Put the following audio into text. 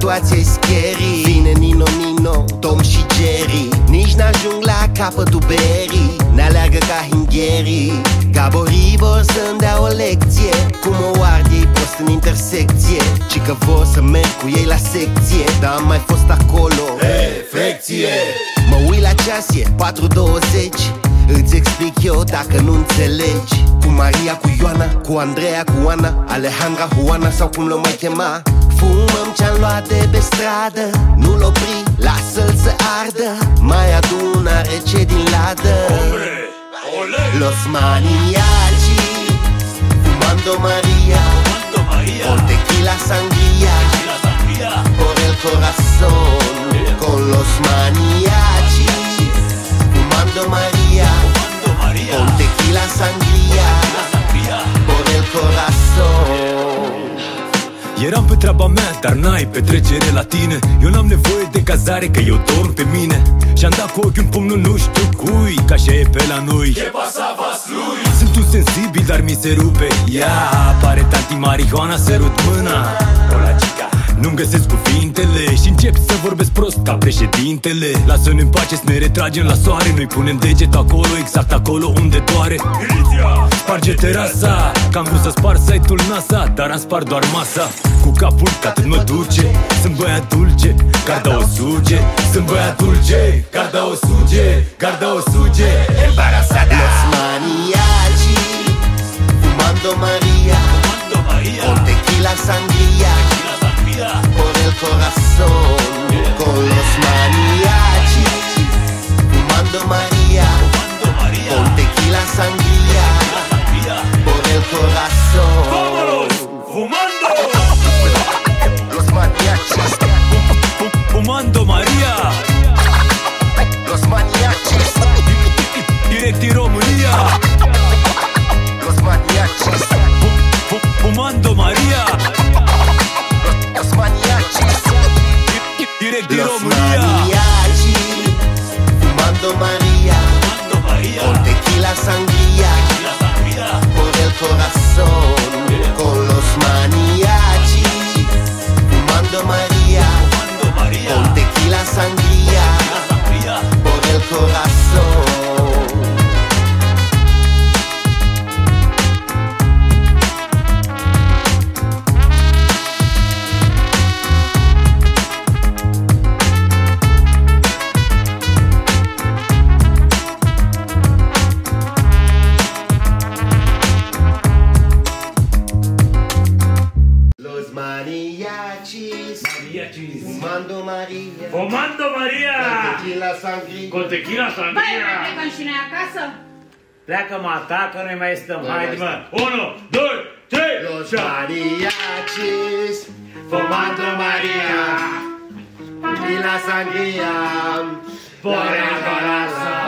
situație scary. Vine Nino Nino, Tom și Jerry, nici n-ajung la capătul berii. Ne aleargă ca hingherii. Gaborii vor să-mi dea o lecție cum o ard ei prost în intersecție. Ci că vor să merg cu ei la secție, dar am mai fost acolo. Efecție. Mă uit la ceas, e 4:20. Îți explic eu dacă nu înțelegi. Cu Maria, cu Ioana, cu Andreea, cu Ana, Alejandra, Juana sau cum l-o mai chema. Fumăm ce-am luat de pe stradă, nu-l opri, lasă-l să ardă. Mai adună rece din ladă. Los maniaci, fumando Maria, con tequila sangria, por el corazón. Con los maniaci, fumando Maria, con tequila sangria, por el corazón. Eram pe treaba mea, dar n-ai petrecere la tine. Eu n-am nevoie de cazare, că eu dorm pe mine. Și-am dat cu ochiul în pumnul nu știu cui, că așa e pe la noi. Ce pasava lui? Sunt un sensibil, dar mi se rupe. Ia, pare tanti marihuana, sărut mâna. Ola, chica. Nu-mi găsesc cuvintele și încep să vorbesc prost ca președintele. Lasă-ne în pace să ne retragem la soare. Noi punem deget acolo, exact acolo unde doare. Sparge terasa, că am vrut să spar site-ul NASA, dar am spart doar masa. Cu capul că atât mă duce. Sunt băiat dulce, garda o suge. Sunt băiat dulce, garda o suge. Garda o suge, embarazada. Los maniaci, fumando Maria, con tequila sangria, por el corazón. Con los mariachi, fumando Maria, con tequila sangria, por el corazón. Fumando! Los mariachis, Fumando Maria, los mariachis, direct din România. los mariachis, Fumando Maria, los mariachis, direct din los România. mariachi, fumando Maria, con tequila sangria, por el corazón. Con los mariachi, fumando Maria, con tequila sangria, por el corazón. Los mariachis, fumando Maria, Fumando Maria, tequila sangria. con tequila Băi, sangria. mai plecăm și noi acasă? Pleacă-mă ta, că noi mai stăm. Haide, mă. 1, 2, 3. Los mariachis, fumando Maria, tequila sangria, por el corazón.